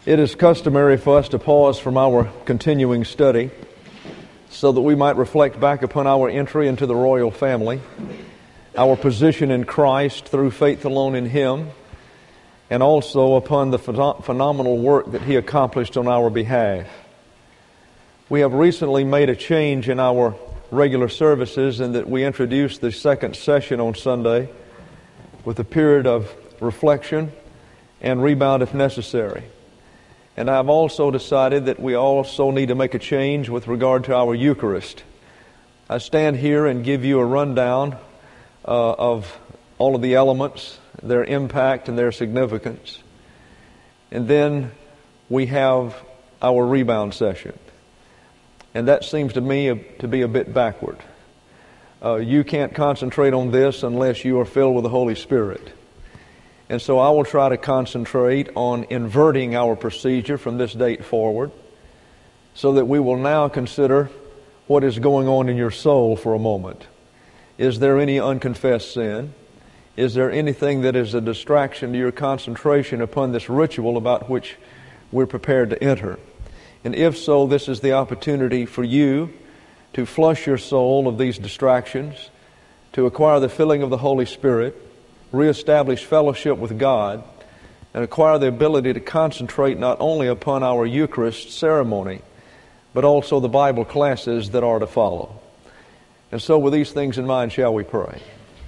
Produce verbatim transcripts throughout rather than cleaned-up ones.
It is customary for us to pause from our continuing study so that we might reflect back upon our entry into the royal family, our position in Christ through faith alone in Him, and also upon the ph- phenomenal work that He accomplished on our behalf. We have recently made a change in our regular services in that we introduced the second session on Sunday with a period of reflection and rebound if necessary. And I've also decided that we also need to make a change with regard to our Eucharist. I stand here and give you a rundown uh, of all of the elements, their impact and their significance. And then we have our rebound session. And that seems to me to be a bit backward. Uh, you can't concentrate on this unless you are filled with the Holy Spirit. And so I will try to concentrate on inverting our procedure from this date forward so that we will now consider what is going on in your soul for a moment. Is there any unconfessed sin? Is there anything that is a distraction to your concentration upon this ritual about which we're prepared to enter? And if so, this is the opportunity for you to flush your soul of these distractions, to acquire the filling of the Holy Spirit, reestablish fellowship with God, and acquire the ability to concentrate not only upon our Eucharist ceremony, but also the Bible classes that are to follow. And so with these things in mind, shall we pray?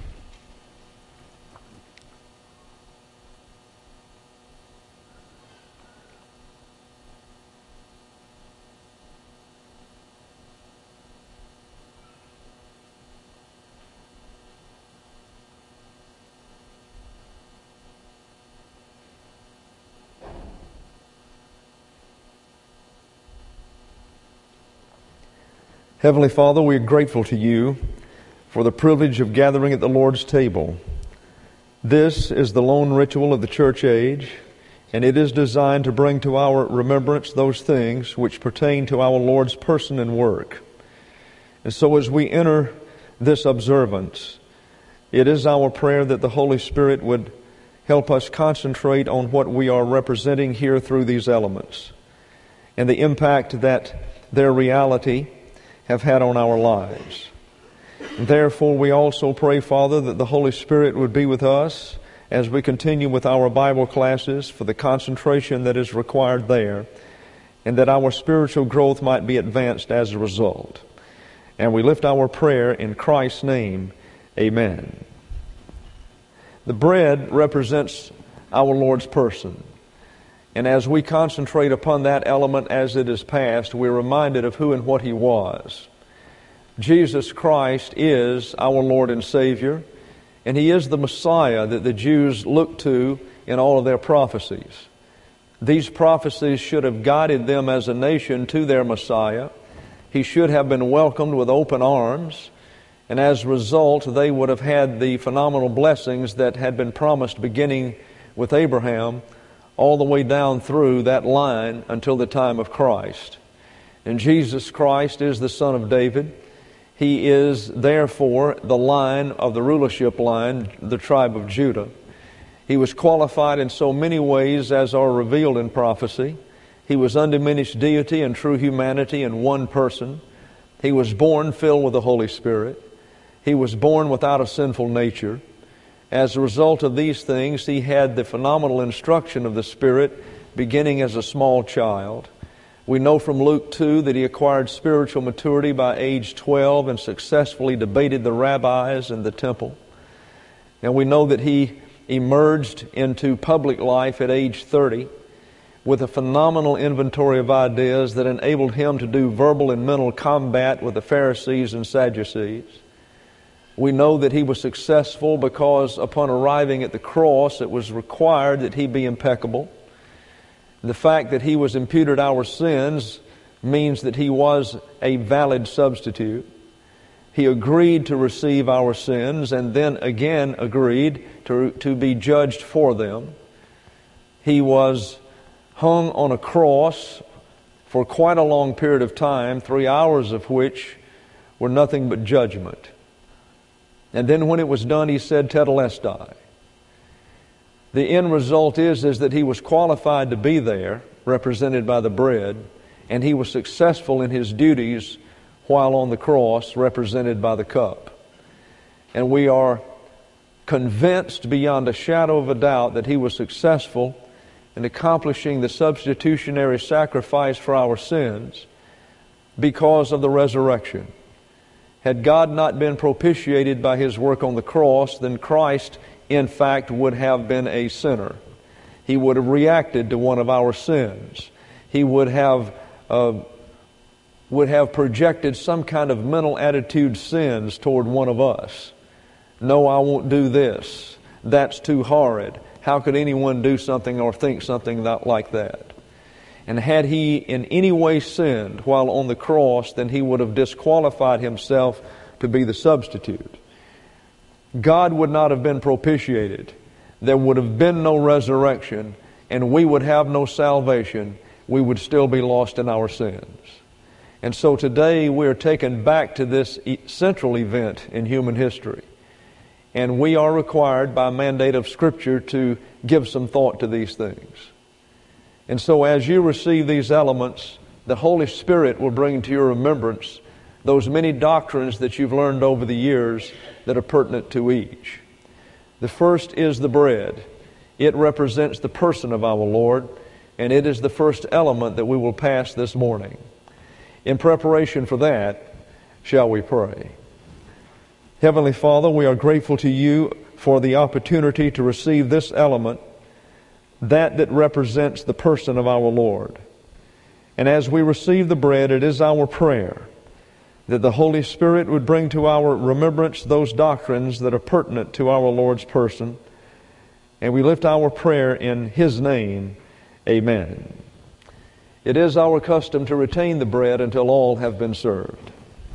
Heavenly Father, we are grateful to You for the privilege of gathering at the Lord's table. This is the lone ritual of the church age, and it is designed to bring to our remembrance those things which pertain to our Lord's person and work. And so as we enter this observance, it is our prayer that the Holy Spirit would help us concentrate on what we are representing here through these elements and the impact that their reality have had on our lives. And therefore, we also pray, Father, that the Holy Spirit would be with us as we continue with our Bible classes for the concentration that is required there, and that our spiritual growth might be advanced as a result. And we lift our prayer in Christ's name. Amen. The bread represents our Lord's person. And as we concentrate upon that element as it is passed, we're reminded of who and what He was. Jesus Christ is our Lord and Savior, and He is the Messiah that the Jews looked to in all of their prophecies. These prophecies should have guided them as a nation to their Messiah. He should have been welcomed with open arms, and as a result, they would have had the phenomenal blessings that had been promised beginning with Abraham all the way down through that line until the time of Christ. And Jesus Christ is the Son of David. He is, therefore, the line of the rulership line, the tribe of Judah. He was qualified in so many ways as are revealed in prophecy. He was undiminished deity and true humanity in one person. He was born filled with the Holy Spirit. He was born without a sinful nature. As a result of these things, He had the phenomenal instruction of the Spirit beginning as a small child. We know from Luke two that He acquired spiritual maturity by age twelve and successfully debated the rabbis in the temple. And we know that He emerged into public life at age thirty with a phenomenal inventory of ideas that enabled Him to do verbal and mental combat with the Pharisees and Sadducees. We know that He was successful because upon arriving at the cross, it was required that He be impeccable. The fact that He was imputed our sins means that He was a valid substitute. He agreed to receive our sins and then again agreed to, to be judged for them. He was hung on a cross for quite a long period of time, three hours of which were nothing but judgment. And then when it was done, He said, Tetelestai. The end result is, is that He was qualified to be there, represented by the bread, and he was successful in his duties while on the cross, represented by the cup. And we are convinced beyond a shadow of a doubt that he was successful in accomplishing the substitutionary sacrifice for our sins because of the resurrection. Had God not been propitiated by his work on the cross, then Christ, in fact, would have been a sinner. He would have reacted to one of our sins. He would have uh, would have projected some kind of mental attitude sins toward one of us. No, I won't do this. That's too horrid. How could anyone do something or think something like that? And had he in any way sinned while on the cross, then he would have disqualified himself to be the substitute. God would not have been propitiated. There would have been no resurrection, and we would have no salvation. We would still be lost in our sins. And so today we are taken back to this central event in human history. And we are required by mandate of Scripture to give some thought to these things. And so as you receive these elements, the Holy Spirit will bring to your remembrance those many doctrines that you've learned over the years that are pertinent to each. The first is the bread. It represents the person of our Lord, and it is the first element that we will pass this morning. In preparation for that, shall we pray? Heavenly Father, we are grateful to you for the opportunity to receive this element, that that represents the person of our Lord. And as we receive the bread, it is our prayer that the Holy Spirit would bring to our remembrance those doctrines that are pertinent to our Lord's person. And we lift our prayer in His name. Amen. It is our custom to retain the bread until all have been served.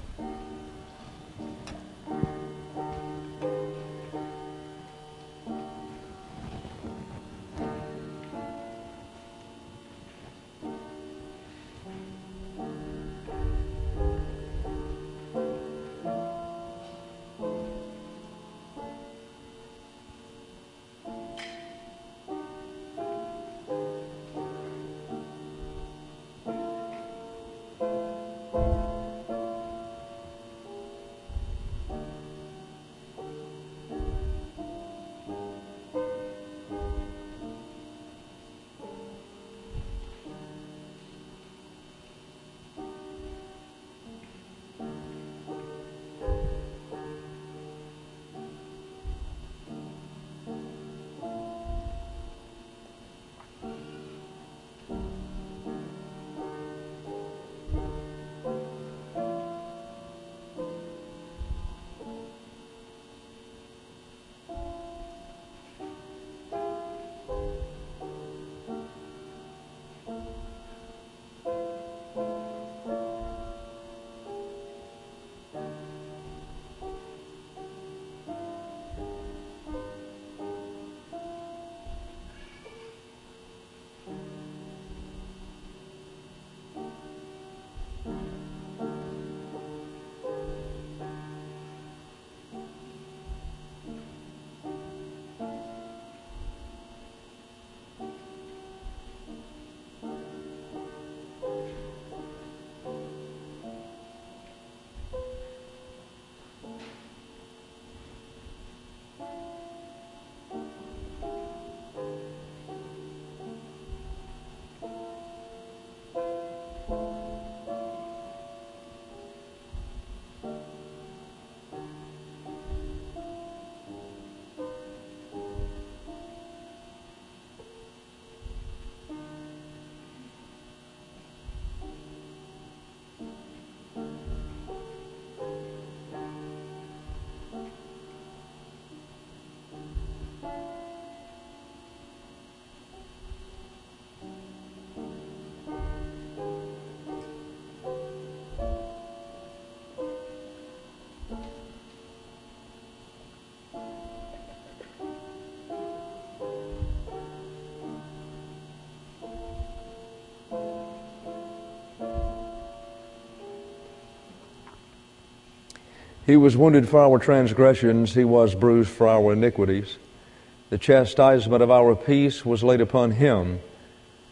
He was wounded for our transgressions, He was bruised for our iniquities. The chastisement of our peace was laid upon Him,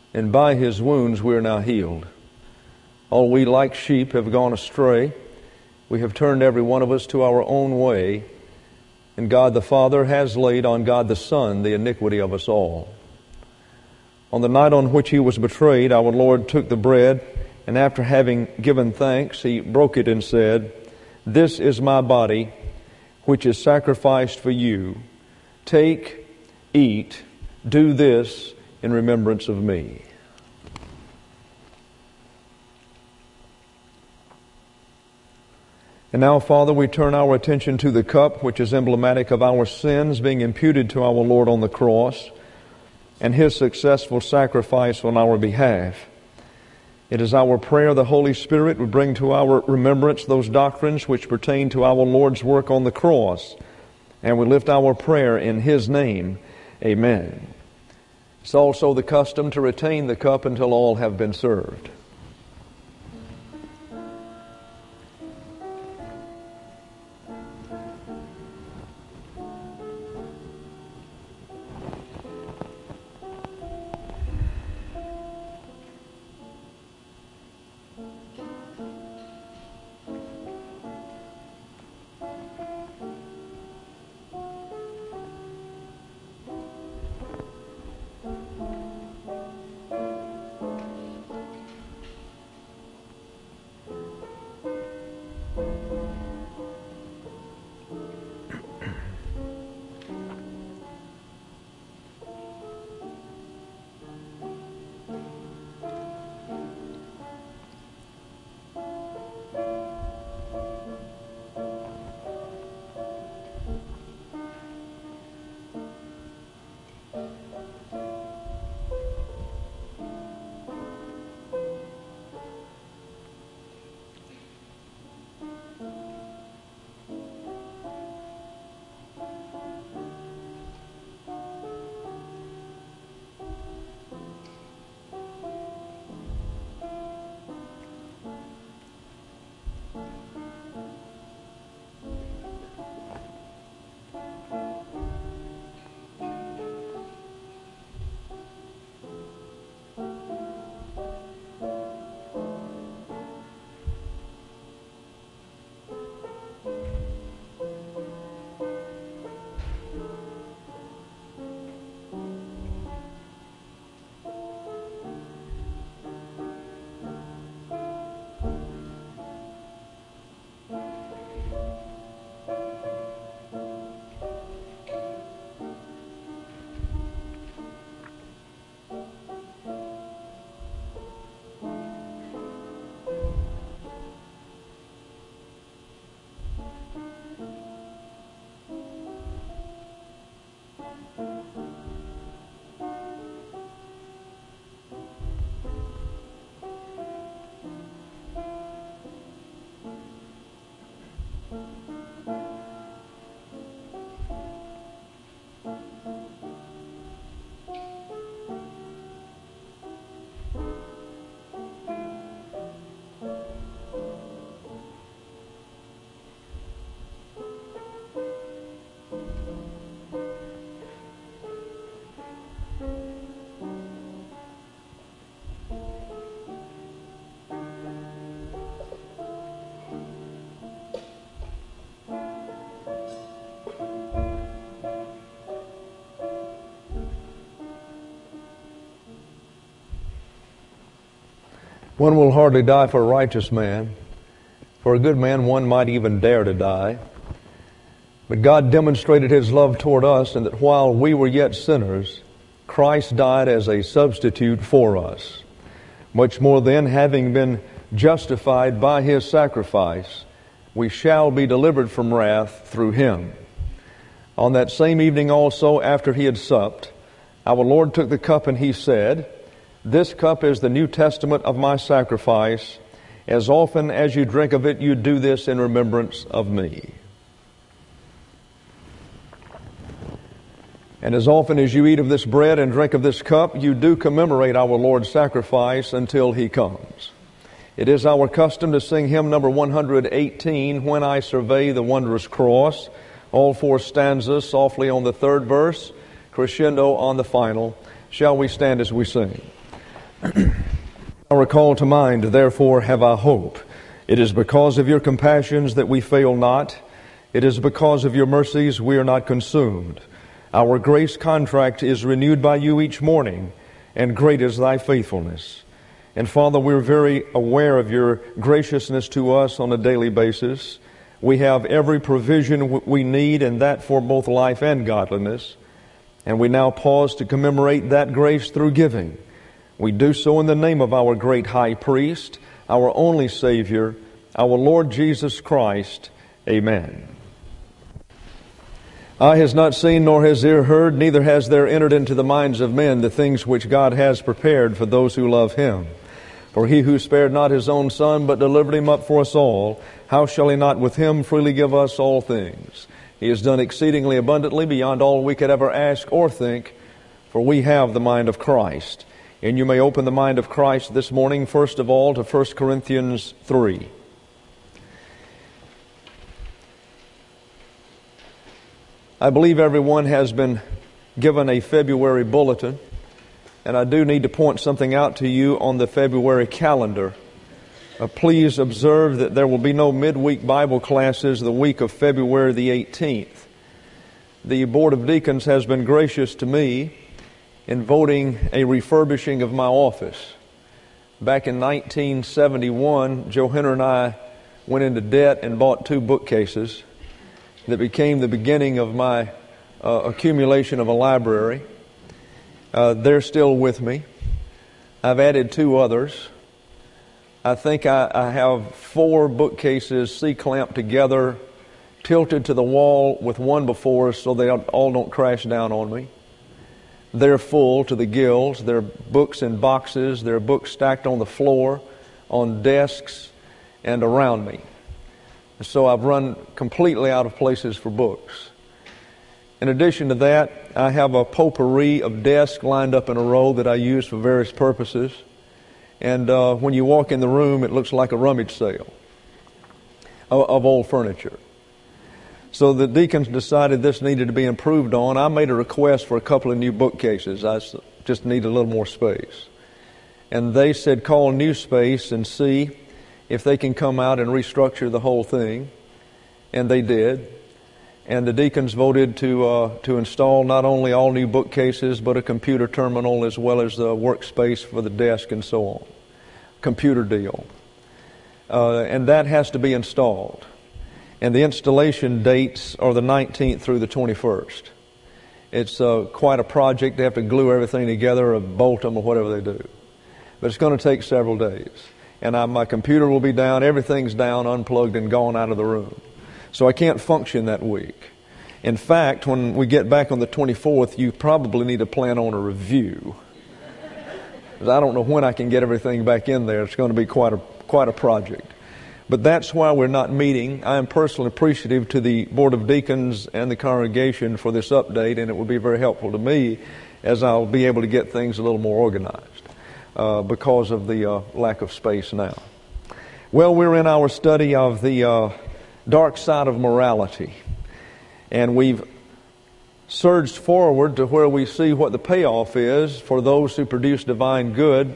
and by His wounds we are now healed. All we like sheep have gone astray. We have turned every one of us to our own way, and God the Father has laid on God the Son the iniquity of us all. On the night on which He was betrayed, our Lord took the bread, and after having given thanks, He broke it and said, "This is my body, which is sacrificed for you. Take, eat, do this in remembrance of me." And now, Father, we turn our attention to the cup, which is emblematic of our sins being imputed to our Lord on the cross, and His successful sacrifice on our behalf. It is our prayer the Holy Spirit would bring to our remembrance those doctrines which pertain to our Lord's work on the cross, and we lift our prayer in His name. Amen. It's also the custom to retain the cup until all have been served. One will hardly die for a righteous man. For a good man, one might even dare to die. But God demonstrated His love toward us in that while we were yet sinners, Christ died as a substitute for us. Much more then, having been justified by His sacrifice, we shall be delivered from wrath through Him. On that same evening also, after He had supped, our Lord took the cup and He said, "This cup is the New Testament of my sacrifice. As often as you drink of it, you do this in remembrance of me." And as often as you eat of this bread and drink of this cup, you do commemorate our Lord's sacrifice until He comes. It is our custom to sing hymn number one hundred eighteen, "When I Survey the Wondrous Cross." All four stanzas softly on the third verse, crescendo on the final. Shall we stand as we sing? I recall to mind, therefore have I hope. It is because of your compassions that we fail not. It is because of your mercies we are not consumed. Our grace contract is renewed by you each morning, and great is thy faithfulness. And Father, we're very aware of your graciousness to us on a daily basis. We have every provision we need, and that for both life and godliness. And we now pause to commemorate that grace through giving. We do so in the name of our great high priest, our only Savior, our Lord Jesus Christ. Amen. Eye has not seen, nor has ear heard, neither has there entered into the minds of men the things which God has prepared for those who love Him. For He who spared not His own Son, but delivered Him up for us all, how shall He not with Him freely give us all things? He has done exceedingly abundantly beyond all we could ever ask or think, for we have the mind of Christ. And you may open the mind of Christ this morning, first of all, to First Corinthians three. I believe everyone has been given a February bulletin, and I do need to point something out to you on the February calendar. Uh, please observe that there will be no midweek Bible classes the week of February the eighteenth. The Board of Deacons has been gracious to me in voting a refurbishing of my office. Back in nineteen seventy-one, Joe Henner and I went into debt and bought two bookcases that became the beginning of my uh, accumulation of a library. Uh, they're still with me. I've added two others. I think I, I have four bookcases C-clamped together, tilted to the wall with one before so they all don't crash down on me. They're full to the gills. There are books in boxes. There are books stacked on the floor, on desks, and around me. So I've run completely out of places for books. In addition to that, I have a potpourri of desks lined up in a row that I use for various purposes. And uh, when you walk in the room, it looks like a rummage sale of, of old furniture. So the deacons decided this needed to be improved on. I made a request for a couple of new bookcases. I just need a little more space. And they said, call New Space and see if they can come out and restructure the whole thing. And they did. And the deacons voted to uh, to install not only all new bookcases, but a computer terminal as well as a workspace for the desk and so on. Computer deal. Uh, and that has to be installed. And the installation dates are the nineteenth through the twenty-first. It's uh, quite a project. They have to glue everything together or bolt them or whatever they do. But it's going to take several days. And I, my computer will be down. Everything's down, unplugged, and gone out of the room. So I can't function that week. In fact, when we get back on the twenty-fourth, you probably need to plan on a review. Because I don't know when I can get everything back in there. It's going to be quite a quite a project. But that's why we're not meeting. I am personally appreciative to the Board of Deacons and the congregation for this update, and it will be very helpful to me as I'll be able to get things a little more organized uh, because of the uh, lack of space now. Well, we're in our study of the uh, dark side of morality, and we've surged forward to where we see what the payoff is for those who produce divine good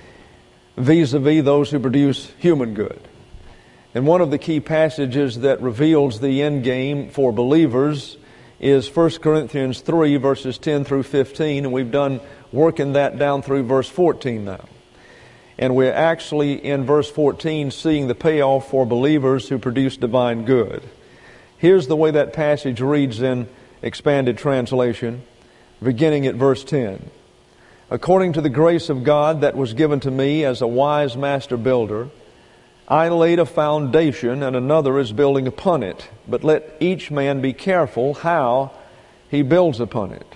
vis-a-vis those who produce human good. And one of the key passages that reveals the end game for believers is First Corinthians three, verses ten through fifteen, and we've done working that down through verse fourteen now. And we're actually in verse fourteen seeing the payoff for believers who produce divine good. Here's the way that passage reads in expanded translation, beginning at verse ten. According to the grace of God that was given to me as a wise master builder, I laid a foundation, and another is building upon it. But let each man be careful how he builds upon it.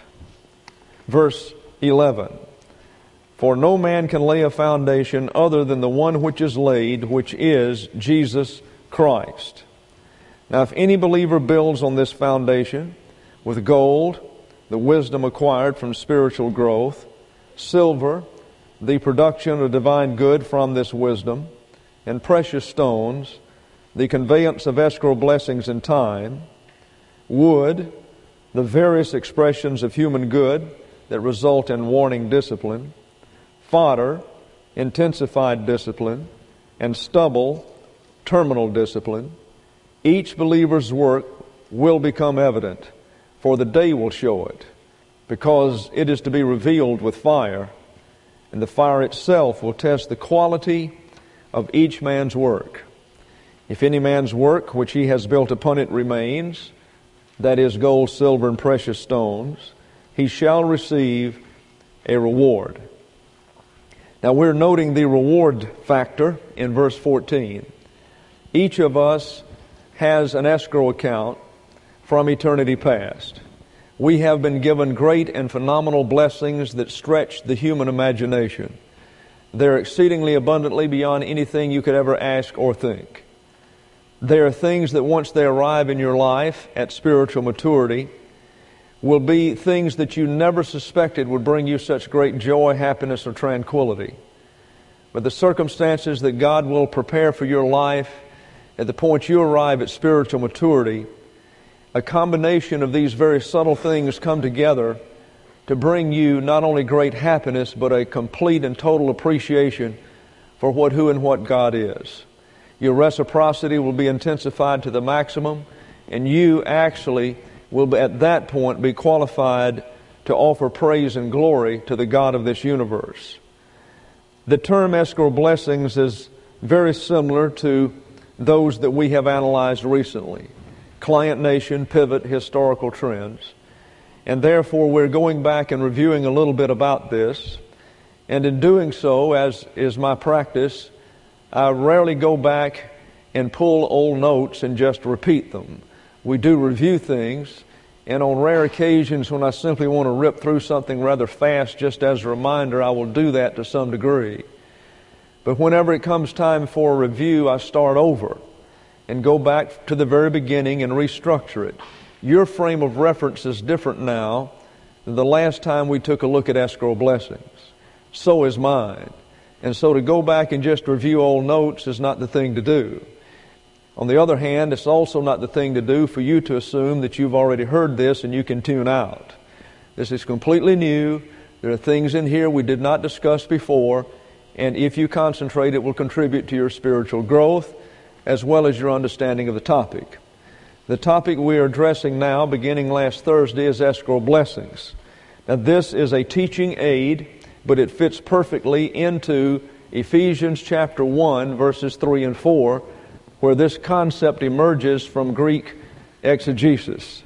Verse eleven. For no man can lay a foundation other than the one which is laid, which is Jesus Christ. Now, if any believer builds on this foundation with gold, the wisdom acquired from spiritual growth, silver, the production of divine good from this wisdom, and precious stones, the conveyance of escrow blessings in time, wood, the various expressions of human good that result in warning discipline, fodder, intensified discipline, and stubble, terminal discipline, each believer's work will become evident, for the day will show it, because it is to be revealed with fire, and the fire itself will test the quality of each man's work. If any man's work which he has built upon it remains, that is gold, silver, and precious stones, he shall receive a reward. Now we're noting the reward factor in verse fourteen. Each of us has an escrow account from eternity past. We have been given great and phenomenal blessings that stretch the human imagination. They're exceedingly abundantly beyond anything you could ever ask or think. There are things that once they arrive in your life at spiritual maturity will be things that you never suspected would bring you such great joy, happiness, or tranquility. But the circumstances that God will prepare for your life at the point you arrive at spiritual maturity, a combination of these very subtle things come together to bring you not only great happiness, but a complete and total appreciation for what, who, and what God is. Your reciprocity will be intensified to the maximum, and you actually will at that point be qualified to offer praise and glory to the God of this universe. The term escrow blessings is very similar to those that we have analyzed recently. Client Nation, Pivot, Historical Trends. And therefore we're going back and reviewing a little bit about this. And in doing so, as is my practice, I rarely go back and pull old notes and just repeat them. We do review things, and on rare occasions when I simply want to rip through something rather fast just as a reminder, I will do that to some degree. But whenever it comes time for a review, I start over and go back to the very beginning and restructure it. Your frame of reference is different now than the last time we took a look at escrow blessings. So is mine. And so to go back and just review old notes is not the thing to do. On the other hand, it's also not the thing to do for you to assume that you've already heard this and you can tune out. This is completely new. There are things in here we did not discuss before, and if you concentrate, it will contribute to your spiritual growth as well as your understanding of the topic. The topic we are addressing now, beginning last Thursday, is escrow blessings. Now this is a teaching aid, but it fits perfectly into Ephesians chapter one, verses three and four, where this concept emerges from Greek exegesis.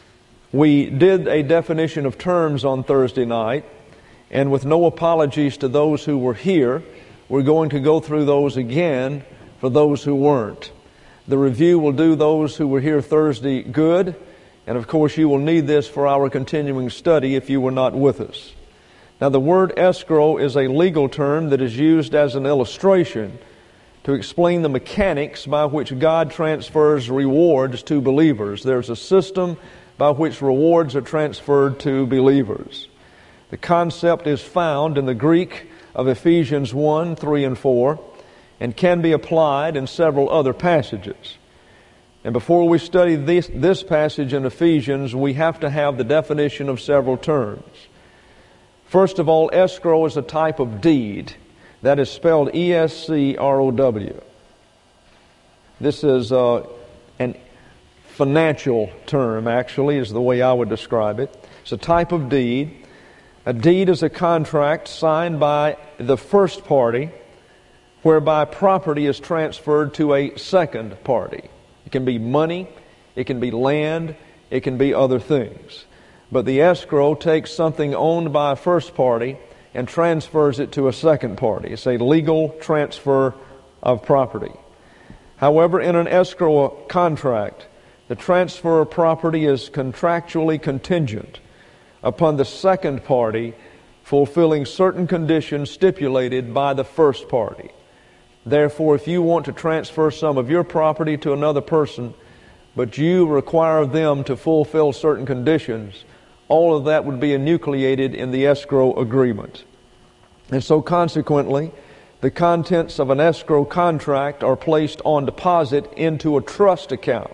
We did a definition of terms on Thursday night, and with no apologies to those who were here, we're going to go through those again for those who weren't. The review will do those who were here Thursday good, and of course you will need this for our continuing study if you were not with us. Now the word escrow is a legal term that is used as an illustration to explain the mechanics by which God transfers rewards to believers. There's a system by which rewards are transferred to believers. The concept is found in the Greek of Ephesians one, three, and four, and can be applied in several other passages. And before we study this, this passage in Ephesians, we have to have the definition of several terms. First of all, escrow is a type of deed. That is spelled E S C R O W. This is uh, an financial term, actually, is the way I would describe it. It's a type of deed. A deed is a contract signed by the first party whereby property is transferred to a second party. It can be money, it can be land, it can be other things. But the escrow takes something owned by a first party and transfers it to a second party. It's a legal transfer of property. However, in an escrow contract, the transfer of property is contractually contingent upon the second party fulfilling certain conditions stipulated by the first party. Therefore, if you want to transfer some of your property to another person, but you require them to fulfill certain conditions, all of that would be enucleated in the escrow agreement. And so consequently, the contents of an escrow contract are placed on deposit into a trust account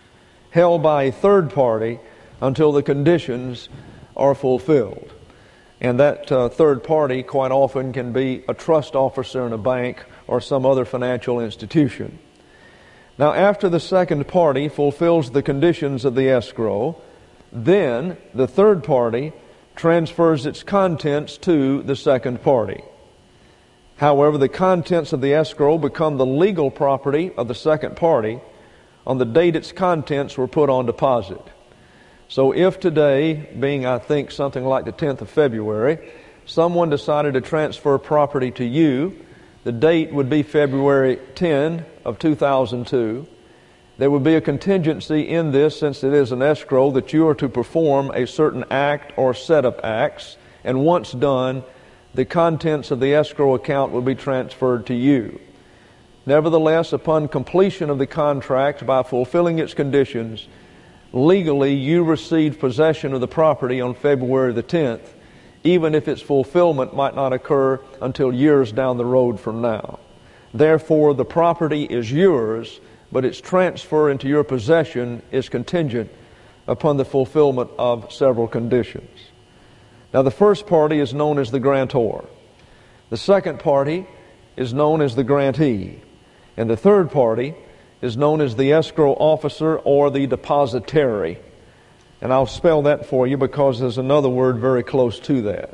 held by a third party until the conditions are fulfilled. And that uh, third party quite often can be a trust officer in a bank or some other financial institution. Now, after the second party fulfills the conditions of the escrow, then the third party transfers its contents to the second party. However, the contents of the escrow become the legal property of the second party on the date its contents were put on deposit. So if today, being I think something like the tenth of February, someone decided to transfer property to you, the date would be February tenth of two thousand two. There would be a contingency in this, since it is an escrow, that you are to perform a certain act or set of acts, and once done, the contents of the escrow account will be transferred to you. Nevertheless, upon completion of the contract, by fulfilling its conditions, legally you received possession of the property on February the tenth, even if its fulfillment might not occur until years down the road from now. Therefore, the property is yours, but its transfer into your possession is contingent upon the fulfillment of several conditions. Now, the first party is known as the grantor. The second party is known as the grantee. And the third party is known as the escrow officer or the depositary. And I'll spell that for you because there's another word very close to that.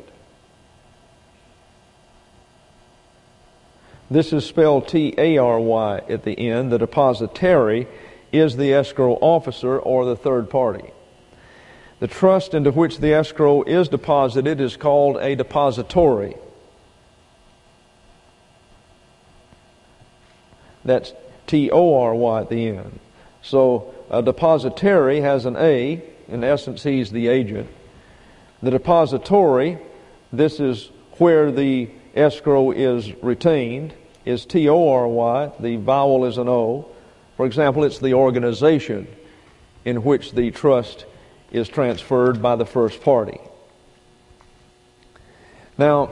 This is spelled T A R Y at the end. The depositary is the escrow officer or the third party. The trust into which the escrow is deposited is called a depository. That's T O R Y at the end. So a depositary has an A. In essence, he's the agent. The depository, this is where the escrow is retained, is T O R Y. The vowel is an O. For example, it's the organization in which the trust is transferred by the first party. Now,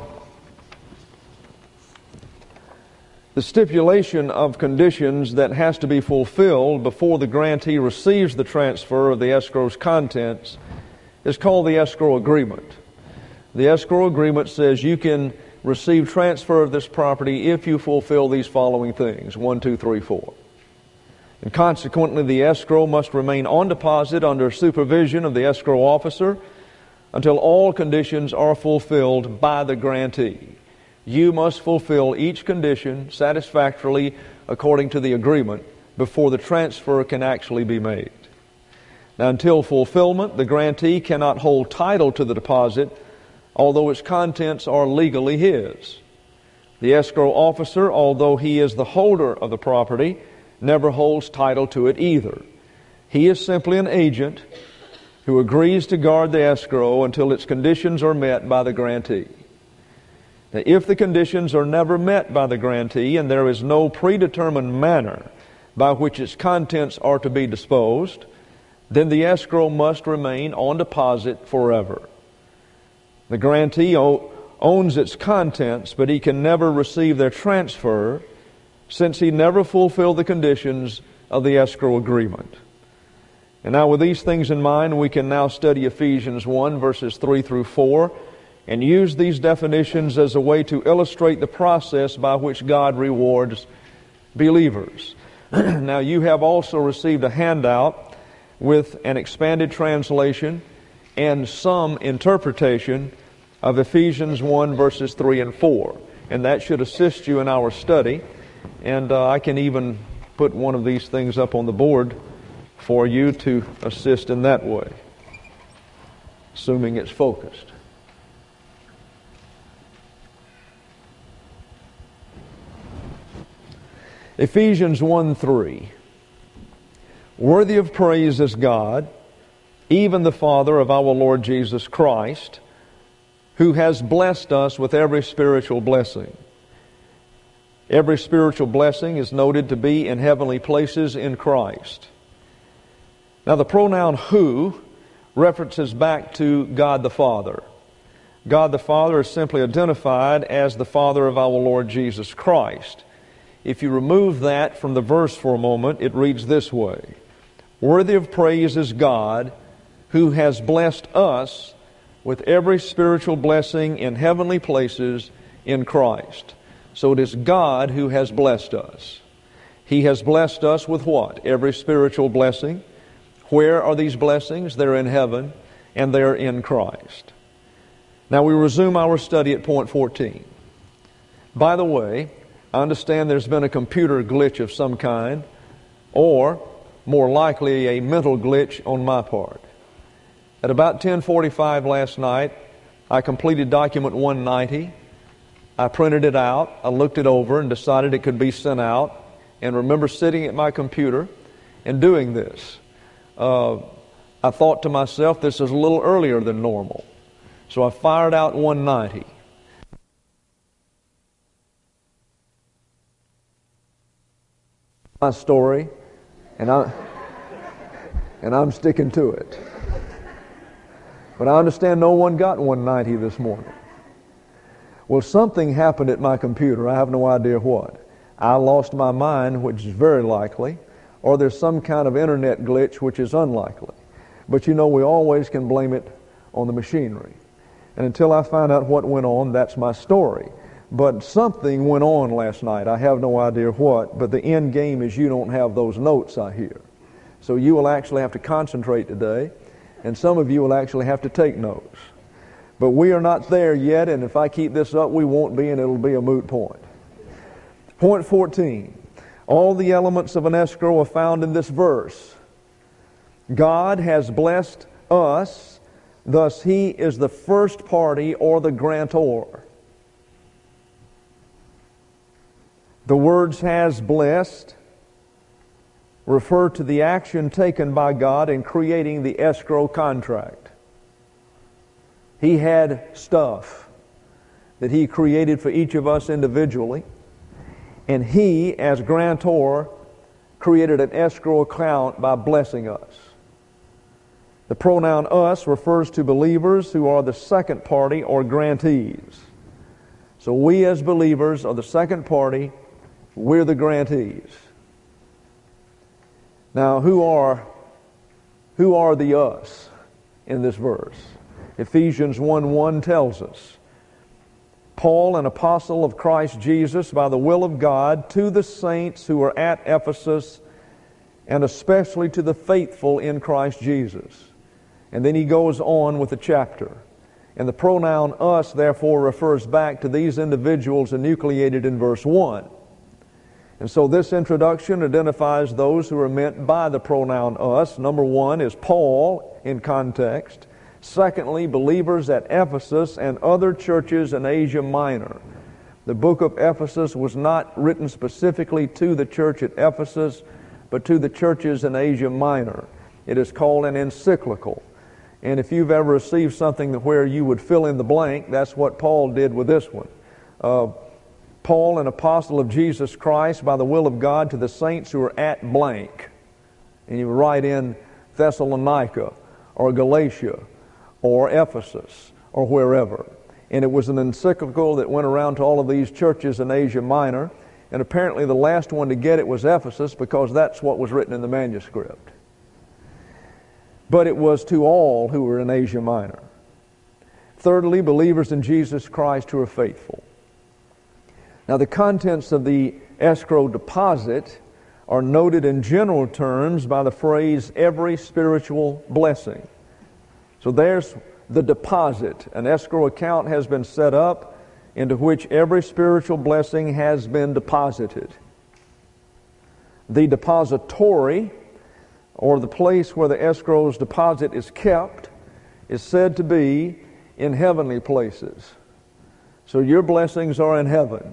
the stipulation of conditions that has to be fulfilled before the grantee receives the transfer of the escrow's contents is called the escrow agreement. The escrow agreement says you can receive transfer of this property if you fulfill these following things, one, two, three, four. And consequently, the escrow must remain on deposit under supervision of the escrow officer until all conditions are fulfilled by the grantee. You must fulfill each condition satisfactorily according to the agreement before the transfer can actually be made. Now, until fulfillment, the grantee cannot hold title to the deposit, although its contents are legally his. The escrow officer, although he is the holder of the property, never holds title to it either. He is simply an agent who agrees to guard the escrow until its conditions are met by the grantee. Now, if the conditions are never met by the grantee and there is no predetermined manner by which its contents are to be disposed, then the escrow must remain on deposit forever. The grantee o- owns its contents, but he can never receive their transfer since he never fulfilled the conditions of the escrow agreement. And now, with these things in mind, we can now study Ephesians one, verses three through four, and use these definitions as a way to illustrate the process by which God rewards believers. Now, you have also received a handout with an expanded translation and some interpretation of Ephesians one, verses three and four. And that should assist you in our study. And uh, I can even put one of these things up on the board for you to assist in that way, assuming it's focused. Ephesians one three. Worthy of praise is God, even the Father of our Lord Jesus Christ, who has blessed us with every spiritual blessing. Every spiritual blessing is noted to be in heavenly places in Christ. Now, the pronoun who references back to God the Father. God the Father is simply identified as the Father of our Lord Jesus Christ. If you remove that from the verse for a moment, it reads this way: Worthy of praise is God, who has blessed us with every spiritual blessing in heavenly places in Christ. So it is God who has blessed us. He has blessed us with what? Every spiritual blessing. Where are these blessings? They're in heaven, and they're in Christ. Now we resume our study at point fourteen. By the way, I understand there's been a computer glitch of some kind, or more likely a mental glitch on my part. At about ten forty-five last night, I completed document one ninety. I printed it out, I looked it over and decided it could be sent out, and remember sitting at my computer and doing this. Uh, I thought to myself, this is a little earlier than normal. So I fired out one ninety. My story, and I and I'm sticking to it. But I understand no one got one ninety this morning. Well, something happened at my computer. I have no idea what. I lost my mind, which is very likely, or there's some kind of internet glitch, which is unlikely. But you know, we always can blame it on the machinery. And until I find out what went on, that's my story. But something went on last night. I have no idea what, but the end game is you don't have those notes, I hear. So you will actually have to concentrate today, and some of you will actually have to take notes. But we are not there yet, and if I keep this up, we won't be, and it'll be a moot point. Point fourteen. All the elements of an escrow are found in this verse. God has blessed us, thus He is the first party or the grantor. The words "has blessed" refer to the action taken by God in creating the escrow contract. He had stuff that He created for each of us individually, and He, as grantor, created an escrow account by blessing us. The pronoun "us" refers to believers who are the second party or grantees. So we as believers are the second party, we're the grantees. Now, who are who are the us in this verse? Ephesians one one tells us, Paul, an apostle of Christ Jesus, by the will of God, to the saints who are at Ephesus, and especially to the faithful in Christ Jesus. And then he goes on with the chapter. And the pronoun "us" therefore refers back to these individuals enucleated in verse one. And so this introduction identifies those who are meant by the pronoun "us." Number one is Paul in context. Secondly, believers at Ephesus and other churches in Asia Minor. The book of Ephesus was not written specifically to the church at Ephesus, but to the churches in Asia Minor. It is called an encyclical. And if you've ever received something where you would fill in the blank, that's what Paul did with this one. Uh, Paul, an apostle of Jesus Christ, by the will of God, to the saints who are at blank. And you write in Thessalonica or Galatia or Ephesus or wherever. And it was an encyclical that went around to all of these churches in Asia Minor. And apparently the last one to get it was Ephesus, because that's what was written in the manuscript. But it was to all who were in Asia Minor. Thirdly, believers in Jesus Christ who are faithful. Now, the contents of the escrow deposit are noted in general terms by the phrase "every spiritual blessing." So there's the deposit. An escrow account has been set up into which every spiritual blessing has been deposited. The depository, or the place where the escrow's deposit is kept, is said to be in heavenly places. So your blessings are in heaven.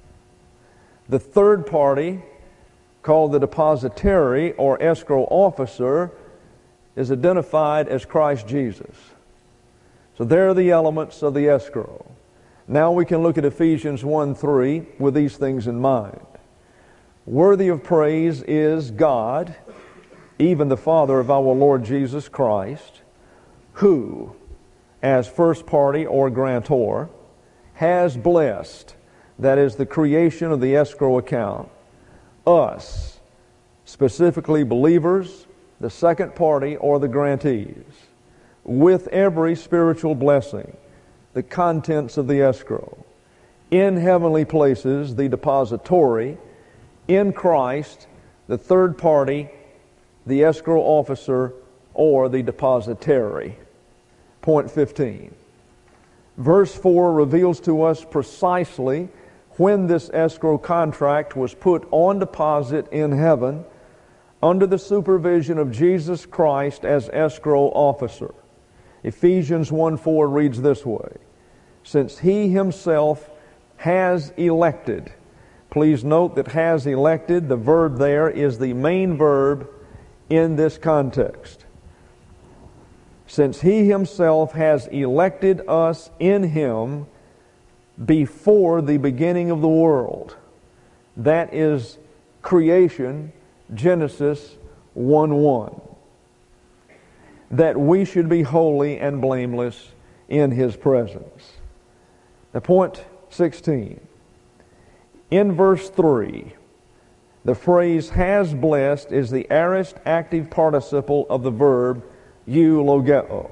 The third party, called the depositary or escrow officer, is identified as Christ Jesus. So there are the elements of the escrow. Now we can look at Ephesians one three with these things in mind. Worthy of praise is God, even the Father of our Lord Jesus Christ, who, as first party or grantor, has blessed, that is the creation of the escrow account, us, specifically believers, the second party or the grantees, with every spiritual blessing, the contents of the escrow. In heavenly places, the depository. In Christ, the third party, the escrow officer, or the depositary. Point fifteen. Verse four reveals to us precisely when this escrow contract was put on deposit in heaven under the supervision of Jesus Christ as escrow officer. Ephesians one four reads this way, since He Himself has elected. Please note that has elected, the verb there is the main verb in this context. Since He Himself has elected us in Him before the beginning of the world. That is creation, Genesis one one. That we should be holy and blameless in His presence. Now, point sixteen. In verse three, the phrase has blessed is the aorist active participle of the verb eulogeo.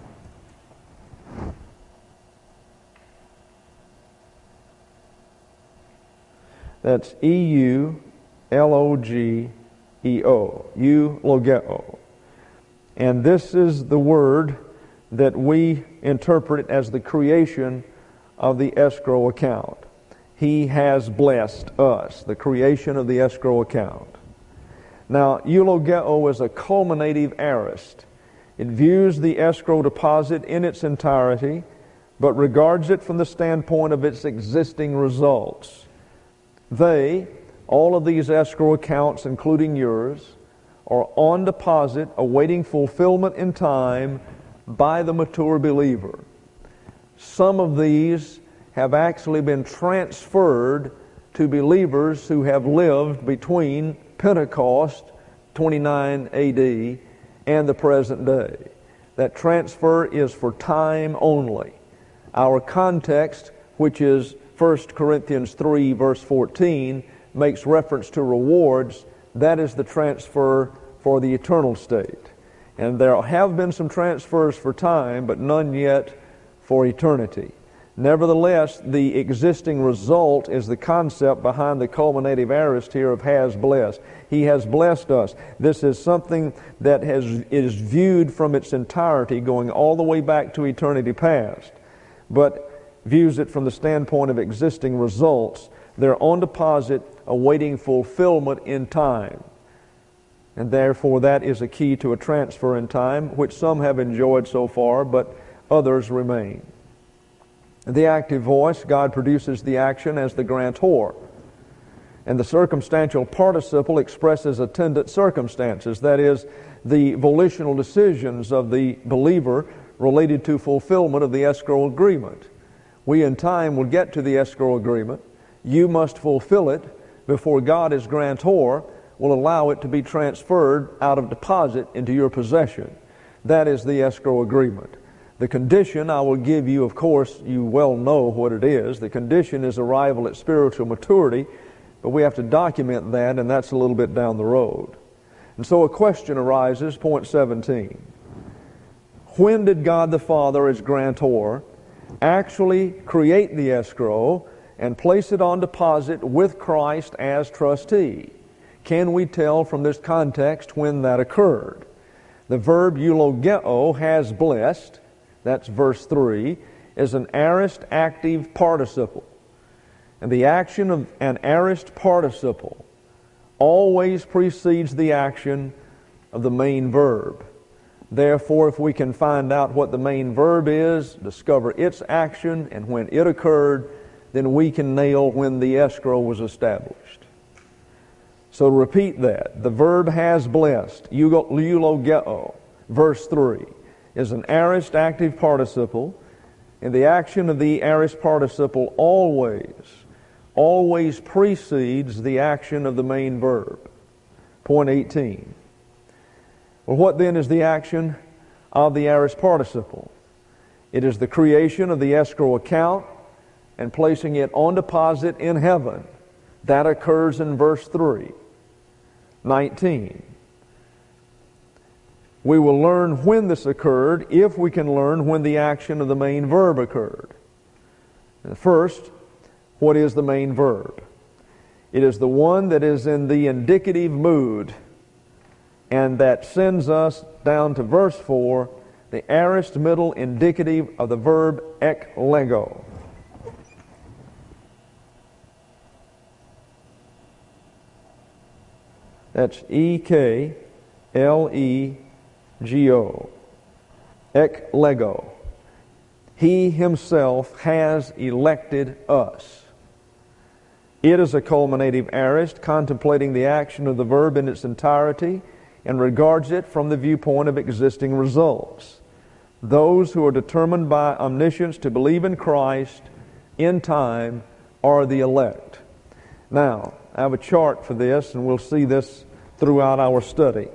That's E U L O G E O, eulogeo. And this is the word that we interpret as the creation of the escrow account. He has blessed us, the creation of the escrow account. Now, eulogeo is a culminative aorist. It views the escrow deposit in its entirety, but regards it from the standpoint of its existing results. They, all of these escrow accounts, including yours, are on deposit awaiting fulfillment in time by the mature believer. Some of these have actually been transferred to believers who have lived between Pentecost, twenty-nine A D, and the present day. That transfer is for time only. Our context, which is First Corinthians three, verse fourteen, makes reference to rewards. That is the transfer for the eternal state. And there have been some transfers for time, but none yet for eternity. Nevertheless, the existing result is the concept behind the culminative aorist here of has blessed. He has blessed us. This is something that has, is viewed from its entirety, going all the way back to eternity past, but views it from the standpoint of existing results. They're on deposit awaiting fulfillment in time. And therefore that is a key to a transfer in time, which some have enjoyed so far, but others remain. The active voice, God produces the action as the grantor. And the circumstantial participle expresses attendant circumstances, that is, the volitional decisions of the believer related to fulfillment of the escrow agreement. We in time will get to the escrow agreement. You must fulfill it before God as grantor will allow it to be transferred out of deposit into your possession. That is the escrow agreement. The condition I will give you, of course, you well know what it is. The condition is arrival at spiritual maturity, but we have to document that, and that's a little bit down the road. And so a question arises, point seventeen. When did God the Father as grantor actually create the escrow and place it on deposit with Christ as trustee? Can we tell from this context when that occurred? The verb eulogeo, has blessed, that's verse three, is an aorist active participle. And the action of an aorist participle always precedes the action of the main verb. Therefore, if we can find out what the main verb is, discover its action and when it occurred, then we can nail when the escrow was established. So repeat that. The verb has blessed, eulogeo, verse three, is an aorist active participle, and the action of the aorist participle always, always precedes the action of the main verb. Point eighteen. Well, what then is the action of the aorist participle? It is the creation of the escrow account and placing it on deposit in heaven. That occurs in verse three. nineteen. We will learn when this occurred if we can learn when the action of the main verb occurred. First, what is the main verb? It is the one that is in the indicative mood, and that sends us down to verse four, the aorist middle indicative of the verb eklego. That's E K L E G O. Eklego. He himself has elected us. It is a culminative aorist contemplating the action of the verb in its entirety and regards it from the viewpoint of existing results. Those who are determined by omniscience to believe in Christ in time are the elect. Now, I have a chart for this, and we'll see this throughout our study.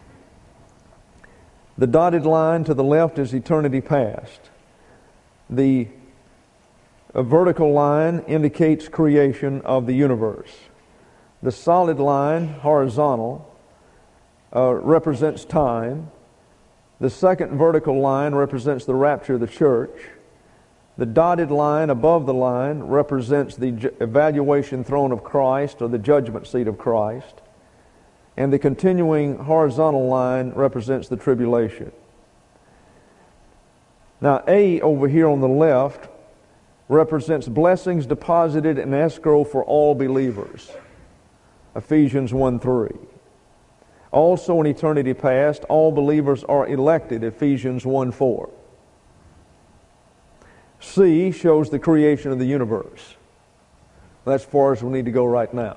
The dotted line to the left is eternity past. The a vertical line indicates creation of the universe. The solid line, horizontal, uh, represents time. The second vertical line represents the rapture of the church. The dotted line above the line represents the ju- evaluation throne of Christ, or the judgment seat of Christ. And the continuing horizontal line represents the tribulation. Now, A over here on the left represents blessings deposited in escrow for all believers. Ephesians one three. Also in eternity past, all believers are elected. Ephesians one four. C shows the creation of the universe. That's as far as we need to go right now.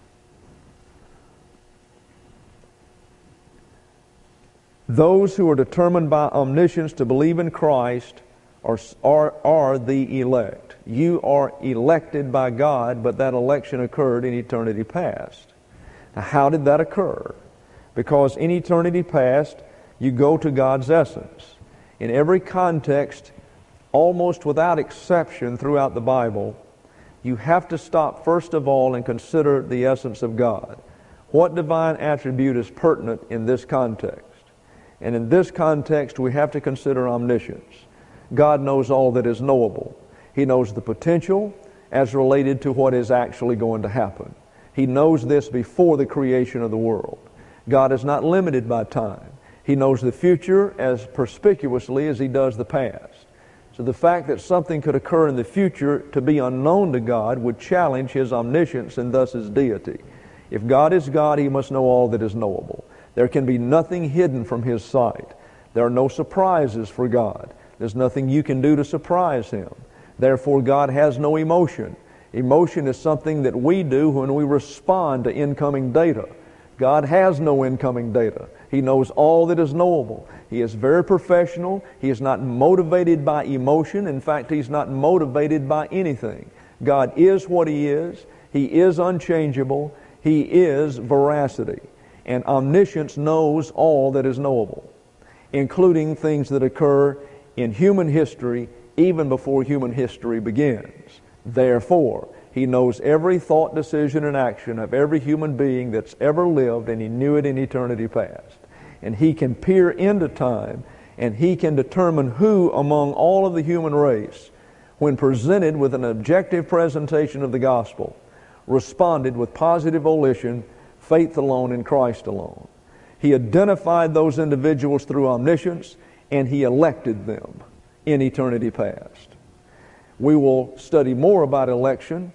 Those who are determined by omniscience to believe in Christ are, are, are the elect. You are elected by God, but that election occurred in eternity past. Now, how did that occur? Because in eternity past, you go to God's essence. In every context, almost without exception throughout the Bible, you have to stop first of all and consider the essence of God. What divine attribute is pertinent in this context? And in this context, we have to consider omniscience. God knows all that is knowable. He knows the potential as related to what is actually going to happen. He knows this before the creation of the world. God is not limited by time. He knows the future as perspicuously as He does the past. So the fact that something could occur in the future to be unknown to God would challenge His omniscience and thus His deity. If God is God, He must know all that is knowable. There can be nothing hidden from His sight. There are no surprises for God. There's nothing you can do to surprise Him. Therefore, God has no emotion. Emotion is something that we do when we respond to incoming data. God has no incoming data. He knows all that is knowable. He is very professional. He is not motivated by emotion. In fact, He's not motivated by anything. God is what He is. He is unchangeable. He is veracity. And omniscience knows all that is knowable, including things that occur in human history even before human history begins. Therefore, He knows every thought, decision, and action of every human being that's ever lived, and He knew it in eternity past. And He can peer into time, and He can determine who among all of the human race, when presented with an objective presentation of the gospel, responded with positive volition, faith alone in Christ alone. He identified those individuals through omniscience, and He elected them in eternity past. We will study more about election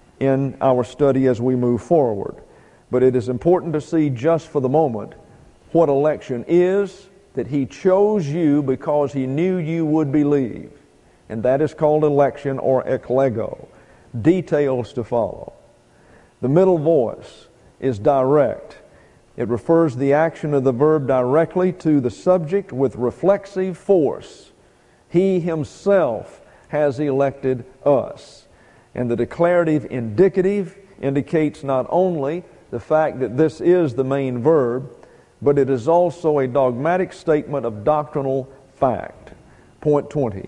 in our study as we move forward. But it is important to see just for the moment what election is, that He chose you because He knew you would believe. And that is called election, or eklego. Details to follow. The middle voice is direct. It refers the action of the verb directly to the subject with reflexive force. He Himself has elected us. And the declarative indicative indicates not only the fact that this is the main verb, but it is also a dogmatic statement of doctrinal fact. Point twenty.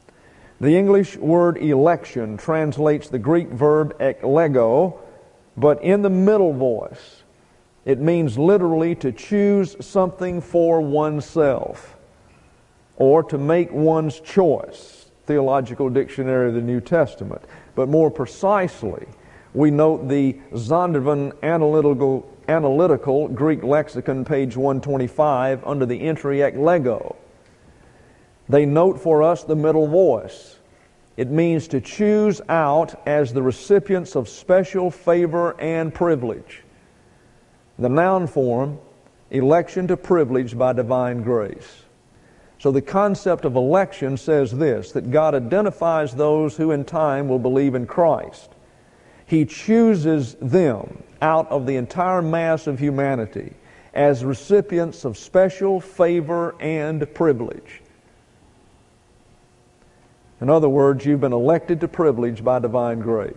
The English word election translates the Greek verb eklego, but in the middle voice, It means literally to choose something for oneself or to make one's choice, Theological Dictionary of the New Testament. But more precisely, we note the Zondervan Analytical, Analytical Greek Lexicon, page one twenty-five, under the entry ek lego. They note for us the middle voice. It means to choose out as the recipients of special favor and privilege. The noun form, election to privilege by divine grace. So the concept of election says this, that God identifies those who in time will believe in Christ. He chooses them out of the entire mass of humanity as recipients of special favor and privilege. In other words, you've been elected to privilege by divine grace.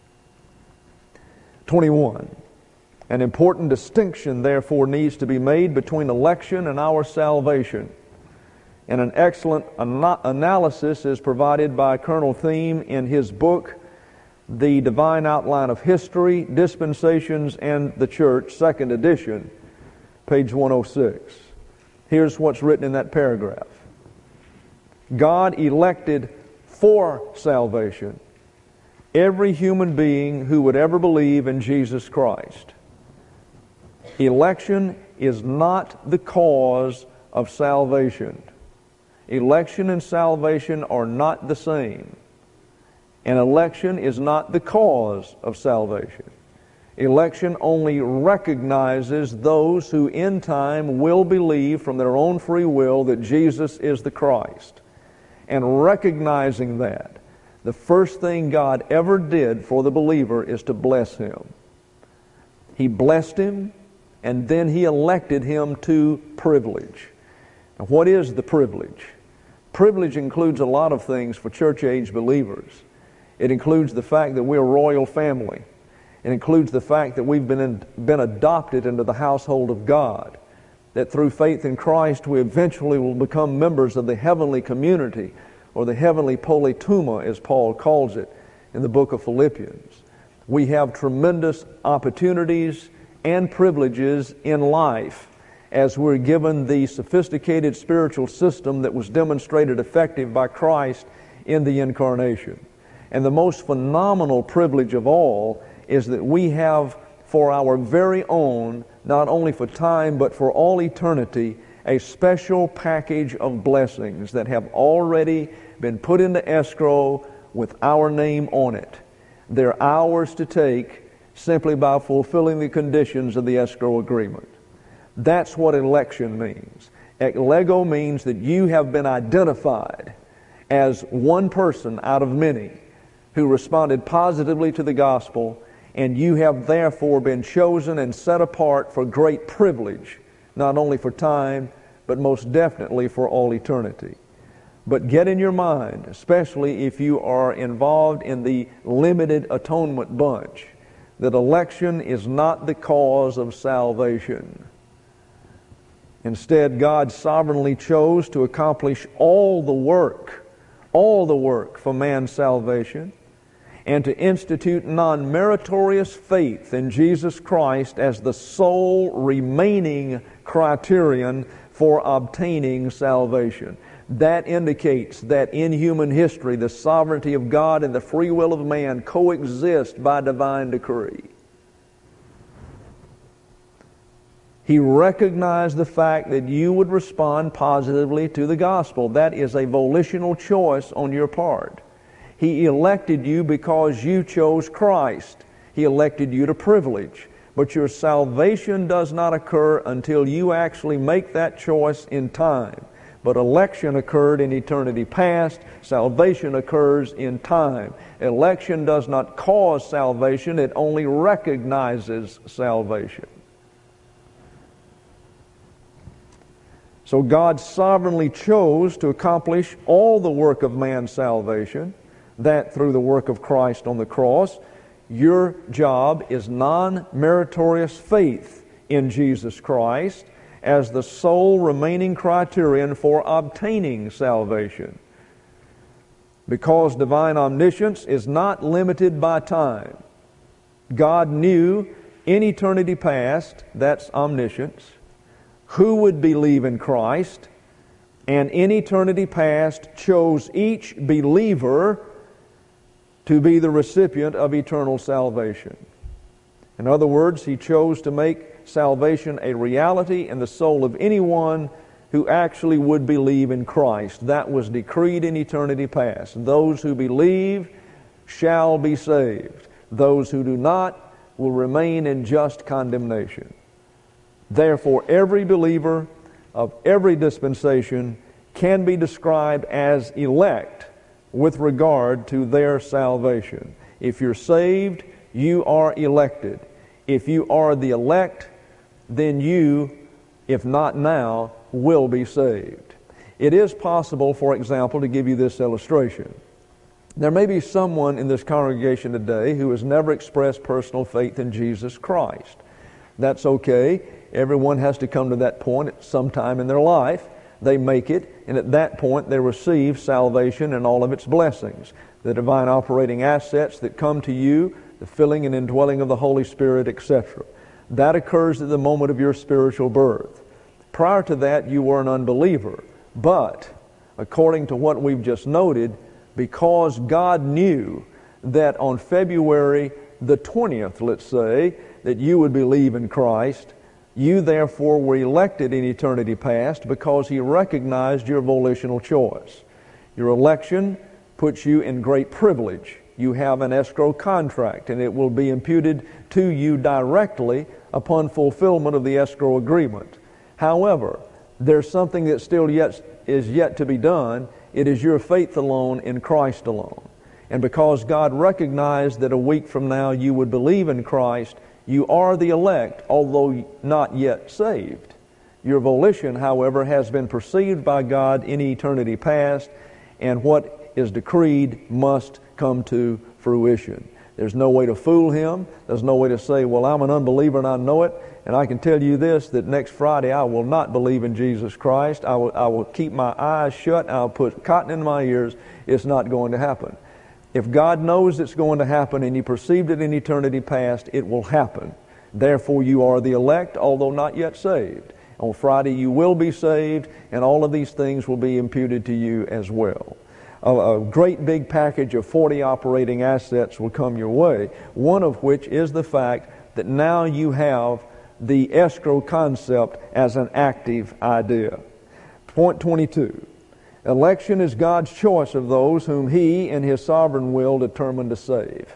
twenty-one. An important distinction, therefore, needs to be made between election and our salvation. And an excellent ana- analysis is provided by Colonel Thiem in his book, The Divine Outline of History, Dispensations, and the Church, second edition, page one oh six. Here's what's written in that paragraph. God elected for salvation every human being who would ever believe in Jesus Christ. Election is not the cause of salvation. Election and salvation are not the same. And election is not the cause of salvation. Election only recognizes those who in time will believe from their own free will that Jesus is the Christ. And recognizing that, the first thing God ever did for the believer is to bless him. He blessed him, and then He elected him to privilege. Now, what is the privilege? Privilege includes a lot of things for church-age believers. It includes the fact that we're a royal family. It includes the fact that we've been, in, been adopted into the household of God. That through faith in Christ we eventually will become members of the heavenly community, or the heavenly polytuma, as Paul calls it in the book of Philippians. We have tremendous opportunities and privileges in life as we're given the sophisticated spiritual system that was demonstrated effective by Christ in the incarnation. And the most phenomenal privilege of all is that we have for our very own, not only for time but for all eternity, a special package of blessings that have already been put into escrow with our name on it. They're ours to take simply by fulfilling the conditions of the escrow agreement. That's what election means. Ek lego means that you have been identified as one person out of many who responded positively to the gospel, and you have therefore been chosen and set apart for great privilege, not only for time, but most definitely for all eternity. But get in your mind, especially if you are involved in the limited atonement bunch, that election is not the cause of salvation. Instead, God sovereignly chose to accomplish all the work, all the work for man's salvation, and to institute non-meritorious faith in Jesus Christ as the sole remaining criterion for obtaining salvation. That indicates that in human history, the sovereignty of God and the free will of man coexist by divine decree. He recognized the fact that you would respond positively to the gospel. That is a volitional choice on your part. He elected you because you chose Christ. He elected you to privilege. But your salvation does not occur until you actually make that choice in time. But election occurred in eternity past. Salvation occurs in time. Election does not cause salvation. It only recognizes salvation. So God sovereignly chose to accomplish all the work of man's salvation, that through the work of Christ on the cross. Your job is non-meritorious faith in Jesus Christ as the sole remaining criterion for obtaining salvation. Because divine omniscience is not limited by time. God knew in eternity past, that's omniscience, who would believe in Christ, and in eternity past chose each believer to be the recipient of eternal salvation. In other words, He chose to make salvation a reality in the soul of anyone who actually would believe in Christ. That was decreed in eternity past. Those who believe shall be saved. Those who do not will remain in just condemnation. Therefore, every believer of every dispensation can be described as elect with regard to their salvation. If you're saved, you are elected. If you are the elect, then you, if not now, will be saved. It is possible, for example, to give you this illustration. There may be someone in this congregation today who has never expressed personal faith in Jesus Christ. That's okay. Everyone has to come to that point at some time in their life. They make it, and at that point they receive salvation and all of its blessings, the divine operating assets that come to you, the filling and indwelling of the Holy Spirit, et cetera. That occurs at the moment of your spiritual birth. Prior to that, you were an unbeliever. But, according to what we've just noted, because God knew that on February the twentieth, let's say, that you would believe in Christ, you therefore were elected in eternity past because He recognized your volitional choice. Your election puts you in great privilege. You have an escrow contract, and it will be imputed to you directly upon fulfillment of the escrow agreement. However, there's something that still yet is yet to be done. It is your faith alone in Christ alone. And because God recognized that a week from now you would believe in Christ, you are the elect, although not yet saved. Your volition, however, has been perceived by God in eternity past, and what is decreed must come to fruition. There's no way to fool Him. There's no way to say, well, I'm an unbeliever and I know it, and I can tell you this, that next Friday I will not believe in Jesus Christ. I will, I will keep my eyes shut. I'll put cotton in my ears. It's not going to happen. If God knows it's going to happen and He perceived it in eternity past, it will happen. Therefore, you are the elect, although not yet saved. On Friday, you will be saved, and all of these things will be imputed to you as well. A, a great big package of forty operating assets will come your way, one of which is the fact that now you have the escrow concept as an active idea. Point twenty-two. Election is God's choice of those whom He, in His sovereign will, determined to save.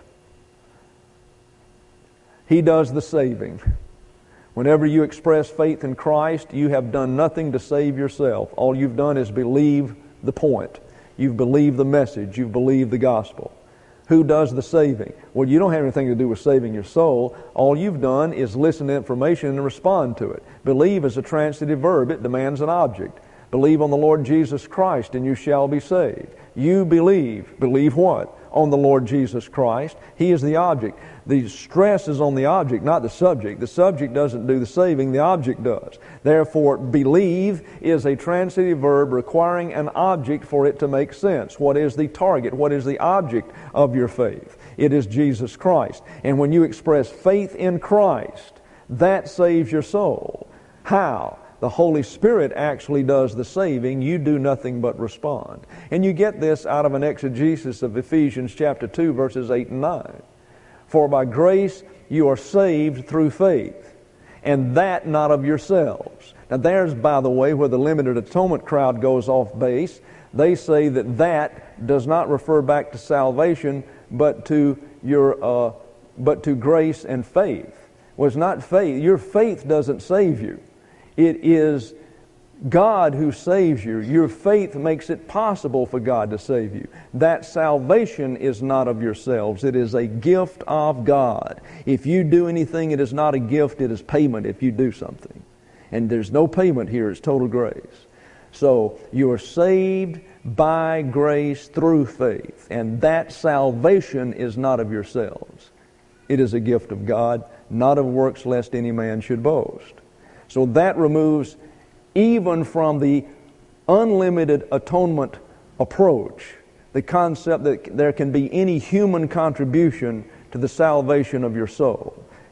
He does the saving. Whenever you express faith in Christ, you have done nothing to save yourself. All you've done is believe the point. You've believed the message. You've believed the gospel. Who does the saving? Well, you don't have anything to do with saving your soul. All you've done is listen to information and respond to it. Believe is a transitive verb. It demands an object. Believe on the Lord Jesus Christ and you shall be saved. You believe. Believe what? On the Lord Jesus Christ. He is the object. The stress is on the object, not the subject. The subject doesn't do the saving, the object does. Therefore, believe is a transitive verb requiring an object for it to make sense. What is the target? What is the object of your faith? It is Jesus Christ. And when you express faith in Christ, that saves your soul. How? The Holy Spirit actually does the saving. You do nothing but respond. And you get this out of an exegesis of Ephesians chapter two, verses eight and nine. For by grace you are saved through faith, and that not of yourselves. Now there's, by the way, where the limited atonement crowd goes off base. They say that that does not refer back to salvation, but to your, uh, but to grace and faith. Well, it's not faith. Your faith doesn't save you. It is God who saves you. Your faith makes it possible for God to save you. That salvation is not of yourselves. It is a gift of God. If you do anything, it is not a gift. It is payment if you do something. And there's no payment here. It's total grace. So you are saved by grace through faith. And that salvation is not of yourselves. It is a gift of God, not of works lest any man should boast. So that removes, even from the unlimited atonement approach, the concept that there can be any human contribution to the salvation of your soul.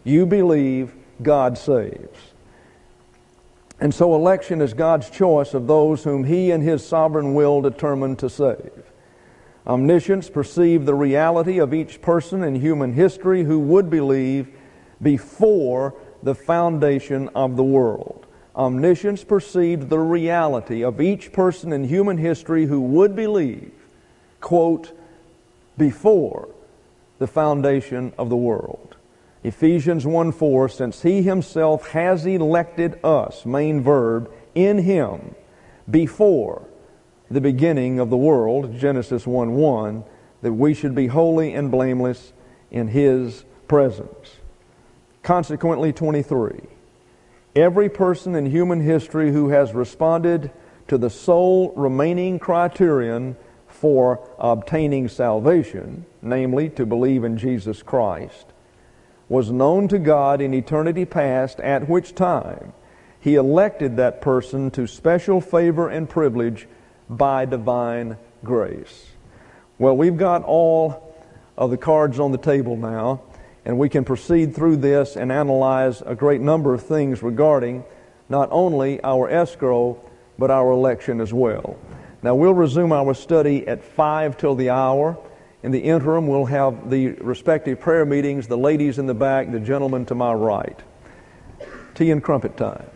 You believe, God saves. And so election is God's choice of those whom He in His sovereign will determined to save. Omniscience perceived the reality of each person in human history who would believe before the foundation of the world. Omniscience perceived the reality of each person in human history who would believe, quote, before the foundation of the world. Ephesians one four, since He Himself has elected us, main verb, in Him, before the beginning of the world, Genesis one one, that we should be holy and blameless in His presence. Consequently, twenty-three, every person in human history who has responded to the sole remaining criterion for obtaining salvation, namely to believe in Jesus Christ, was known to God in eternity past, at which time He elected that person to special favor and privilege by divine grace. Well, we've got all of the cards on the table now, and we can proceed through this and analyze a great number of things regarding not only our escrow, but our election as well. Now, we'll resume our study at five till the hour. In the interim, we'll have the respective prayer meetings, the ladies in the back, the gentlemen to my right. Tea and crumpet time.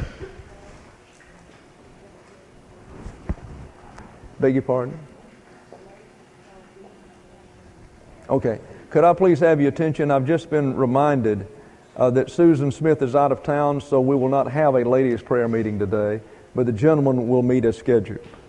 Beg your pardon? Okay. Could I please have your attention? I've just been reminded uh, that Susan Smith is out of town, so we will not have a ladies' prayer meeting today, but the gentlemen will meet as scheduled.